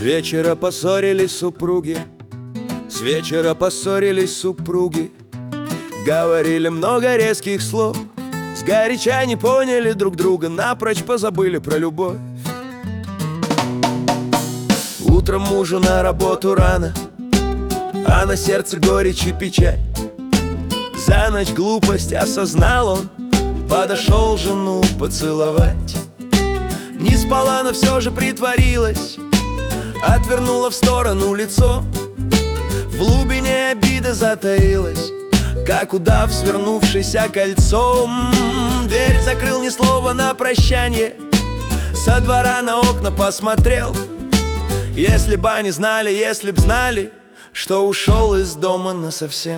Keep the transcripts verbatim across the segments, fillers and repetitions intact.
вечера поссорились супруги, с вечера поссорились супруги. Говорили много резких слов, сгоряча не поняли друг друга, напрочь позабыли про любовь. Утром мужу на работу рано, а на сердце горечь и печаль. За ночь глупость осознал он, подошел жену поцеловать. Не спала, но все же притворилась, отвернула в сторону лицо. В глубине обида затаилась, как удав, свернувшийся кольцом. Дверь закрыл, ни слова на прощанье, со двора на окна посмотрел. Если б они знали, если б знали, что ушел из дома насовсем.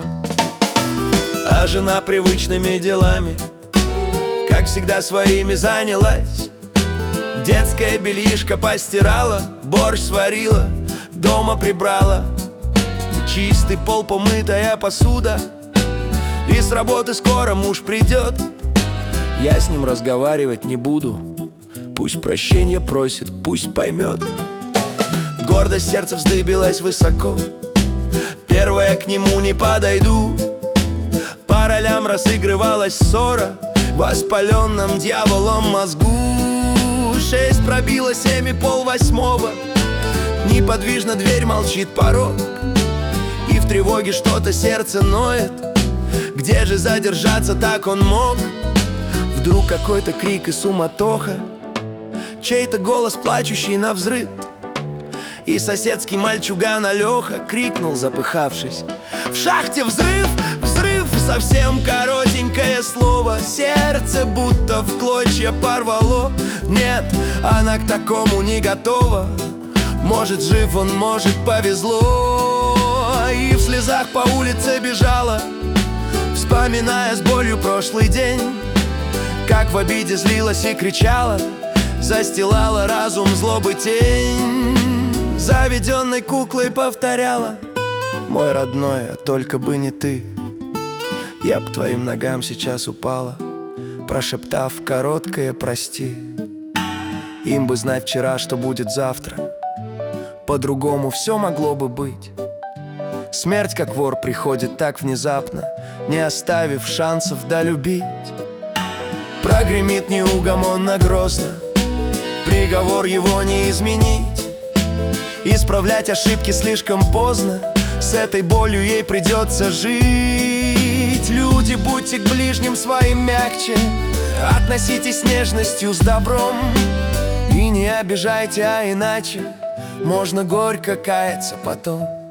А жена привычными делами, как всегда, своими занялась. Детское бельишко постирала, борщ сварила, дома прибрала. Чистый пол, помытая посуда, и с работы скоро муж придет. Я с ним разговаривать не буду, пусть прощения просит, пусть поймет. Гордость сердца вздыбилась высоко, первая к нему не подойду. По ролям разыгрывалась ссора в воспаленном дьяволом мозгу. Шесть пробило, семь и пол восьмого, неподвижно дверь, молчит порог. И в тревоге что-то сердце ноет, где же задержаться так он мог? Вдруг какой-то крик и суматоха, чей-то голос, плачущий навзрыд. И соседский мальчуган Алёха крикнул, запыхавшись: в шахте взрыв, взрыв! Совсем коротенькое слово, сердце будто в клочья порвало. Нет, она к такому не готова, может, жив он, может, повезло. И в слезах по улице бежала, вспоминая с болью прошлый день. Как в обиде злилась и кричала, застилала разум злобы тень. Заведенной куклой повторяла: мой родной, а только бы не ты, я б к твоим ногам сейчас упала, прошептав короткое прости. Им бы знать вчера, что будет завтра, по-другому все могло бы быть. Смерть, как вор, приходит так внезапно, не оставив шансов долюбить. Прогремит неугомонно грозно, приговор его не изменить. Исправлять ошибки слишком поздно, с этой болью ей придется жить. Люди, будьте к ближним своим мягче, относитесь с нежностью, с добром. И не обижайте, а иначе можно горько каяться потом.